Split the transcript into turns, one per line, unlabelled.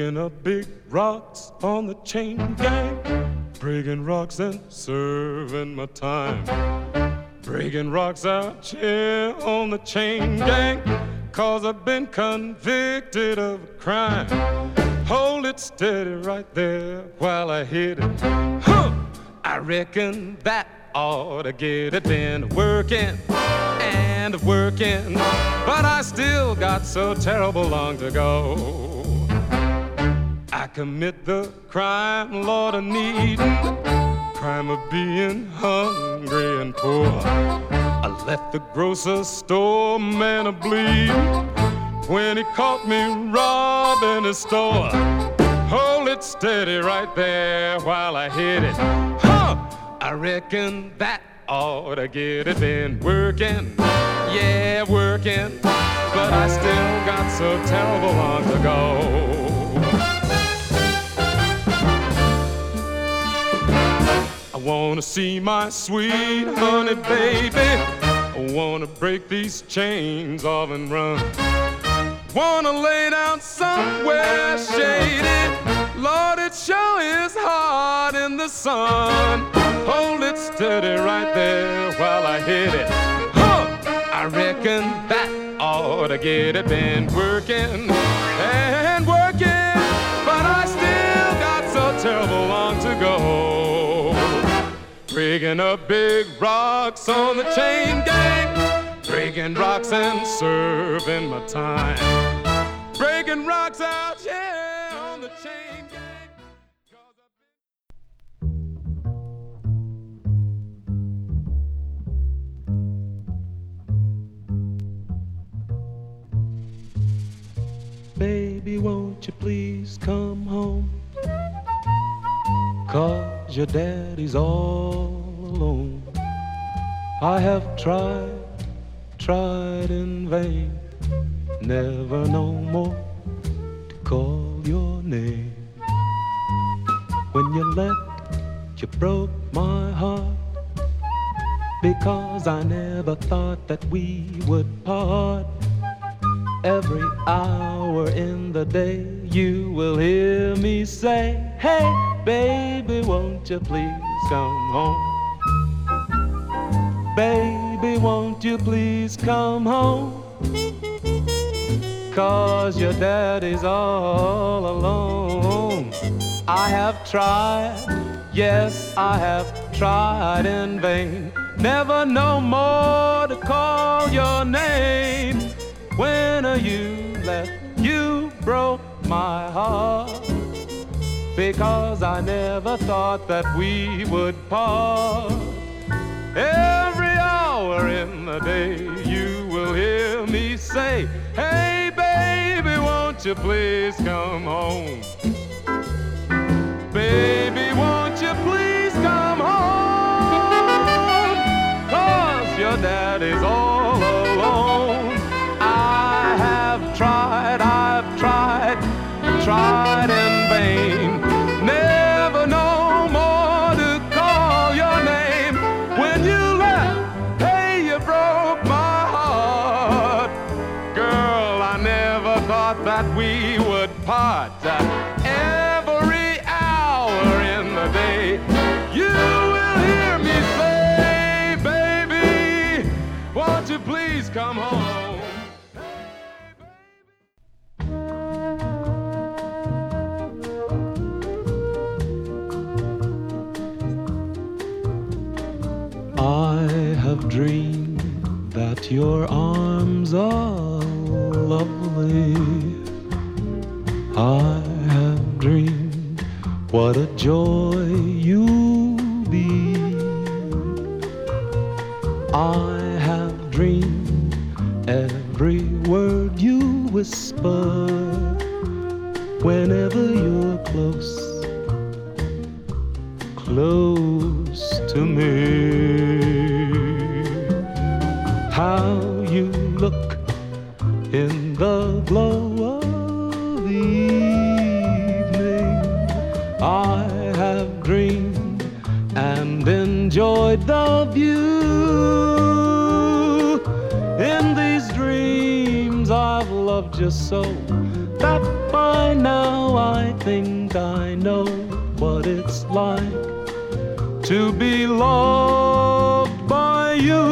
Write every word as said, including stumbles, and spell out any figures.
Breaking up big rocks on the chain gang, breaking rocks and serving my time. Breaking rocks out here on the chain gang, 'cause I've been convicted of a crime. Hold it steady right there while I hit it. Huh! I reckon that ought to get it. Been working and working, but I still got so terrible long to go. I commit the crime, Lord, of needing, crime of being hungry and poor. I left the grocery store man a bleeding when he caught me robbing his store. Hold it steady right there while I hit it. Huh! I reckon that ought to get it. Been working, yeah, working, but I still got so terrible long to go. I wanna see my sweet honey baby, I wanna break these chains off and run. Wanna lay down somewhere shady, Lord, it sure is hot in the sun. Hold it steady right there while I hit it. Huh! I reckon that ought to get it. Been working and working, but I still got so terrible long to go. Breaking up big rocks on the chain gang, breaking rocks and serving my time. Breaking rocks out, yeah, on the chain gang. Baby, won't you please come home? 'Cause your daddy's all alone. I have tried, tried in vain, never no more to call your name. When you left, you broke my heart, because I never thought that we would part. Every hour in the day you will hear me say, hey, baby, won't you please come home? Baby, won't you please come home? 'Cause your daddy's all alone. I have tried, yes, I have tried in vain, never no more to call your name. When you left, you broke my heart, because I never thought that we would part. Every hour in the day you will hear me say, hey baby, won't you please come home? Baby, won't you please come home? 'Cause your daddy's all alone. I have tried, I've tried, tried in vain, never no more to call your name. When you left, hey, you broke my heart. Girl, I never thought that we would part. Every hour in the day, you will hear me say, baby, won't you please come home? I have dreamed that your arms are lovely. I have dreamed what a joy you'll be. I have dreamed every word you whisper whenever you're close, close to me. How you look in the glow of evening. I have dreamed and enjoyed the view. In these dreams I've loved you so that By now I think I know what it's like to be loved by you.